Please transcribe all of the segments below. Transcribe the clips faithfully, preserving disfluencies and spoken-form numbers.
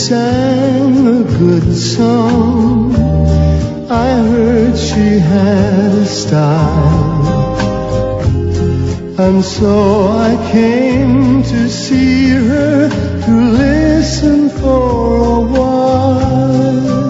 sang a good song. I heard she had a style, and so I came to see her, to listen for a while.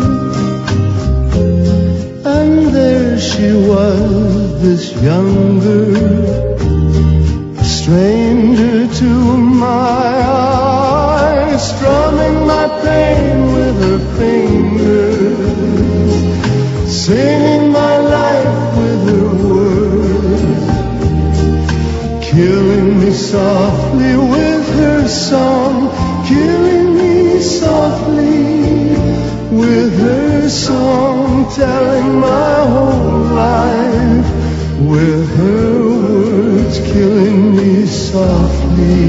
And there she was, this young girl, a stranger to my eyes, strumming my pain with her fingers, singing my life with her words, killing me softly with her song, killing me softly with her song, telling my whole life with her words, killing me softly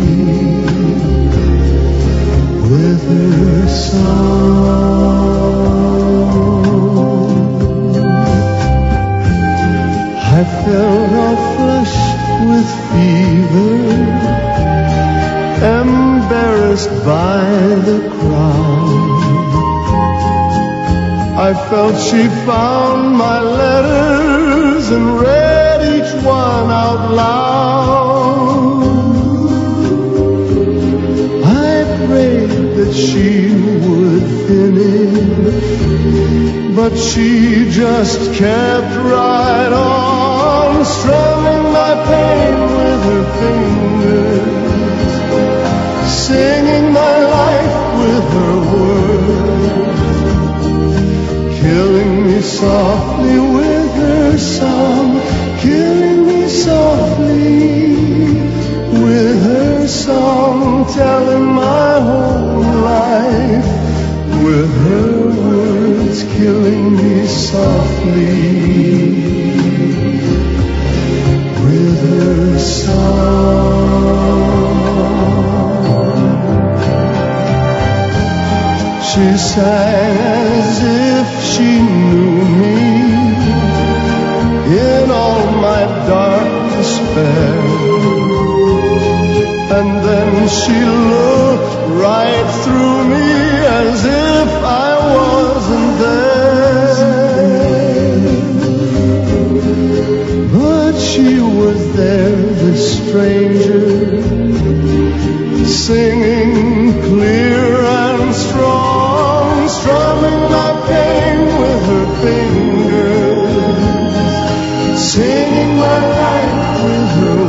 with her song. I felt all flushed with fever, embarrassed by the crowd. I felt she found my letters and read each one out loud. I prayed that she would finish, but she just kept right on, strumming my pain with her fingers, singing my life with her words, killing me softly with her song, killing me softly with her song, telling my whole life with her words, killing me softly with her song. She sang as if she knew me in all my dark despair, and then she looked right through me as if I wasn't there. But she was there, this stranger, singing clear and strong, strumming my pain with her fingers, singing my life with her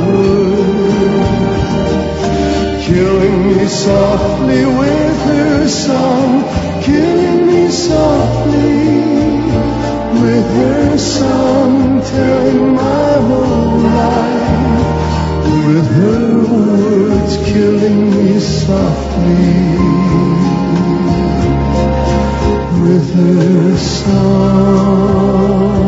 words, killing me softly with her song, killing me softly with her song, telling my whole life with her words, killing me softly with her song.